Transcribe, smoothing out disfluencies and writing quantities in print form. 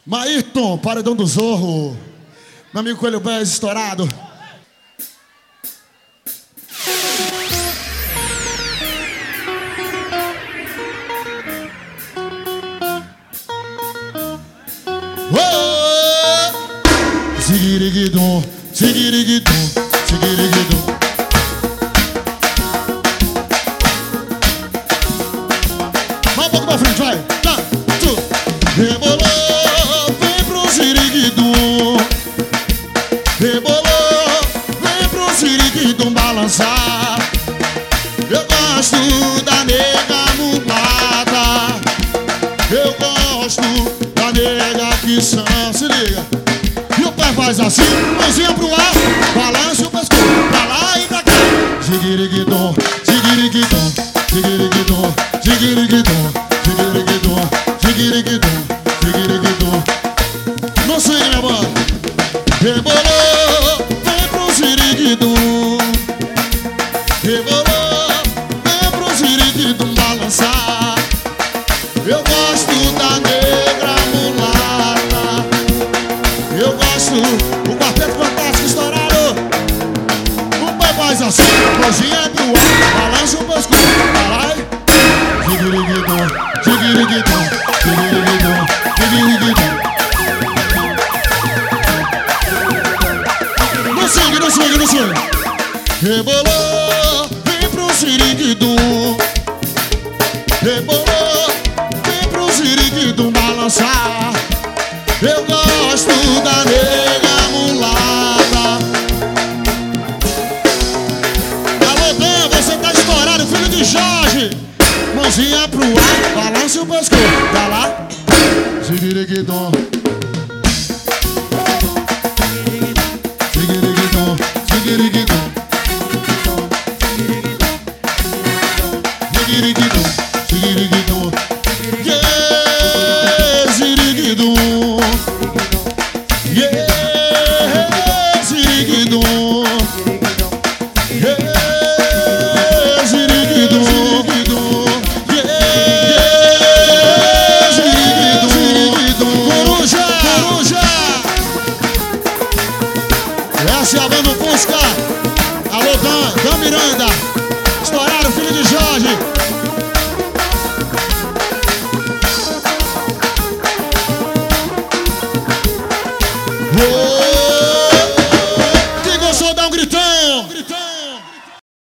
Maírton, paredão do Zorro. Meu amigo Coelho Bez, estourado. Ziguiriguidum, ziguiriguidum, ziguiriguidum. Vai um pouco pra frente, vai. Tá, tu. Rebolou, vem pro ziriguidum. Rebolou, vem pro ziriguidum balançar. Eu gosto da nega mulata. Eu gosto da nega que são. Se liga. E o pé faz assim, mãozinha pro ar, balança o pescoço pra lá e pra cá. Ziguiriguidum, ziguiriguidum, ziguiriguidum, ziguiriguidum, ziguiriguidum, ziguiriguidum, ziguiriguidum. Não siga, minha mãe. Rebolou, vem pro ziriguidum. Rebolou, vem pro ziriguidum balançar. Eu gosto da negra mulata. Eu gosto, o quarteto fantástico estourado. O pai faz assim, cozinha pro ar, balança o pescoço, vai. Ziguiriguidum, ziguiriguidum, ziguiriguidum, ziguiriguidum. Não siga, não siga, não siga. Rebolou, vem pro ziriguidum. Rebolou, vem pro ziriguidum balançar. Eu gosto da nega mulata. Alô, Dan, você tá estourado, filho de Jorge. Mãozinha pro ar, balança o pescoço. Tá lá? Ziguiriguidum. Ziguiriguidum, ziguiriguidum. Ziguiriguidum, ziguiriguidum. Yeah, ziriguidum. Yeah, ziriguidum. Yeah, ziriguidum. Yeah, ziriguidum. Coruja, coruja. Essa é a banda Fusca. Alô, Dan Miranda. Estouraram, filho de Jorge.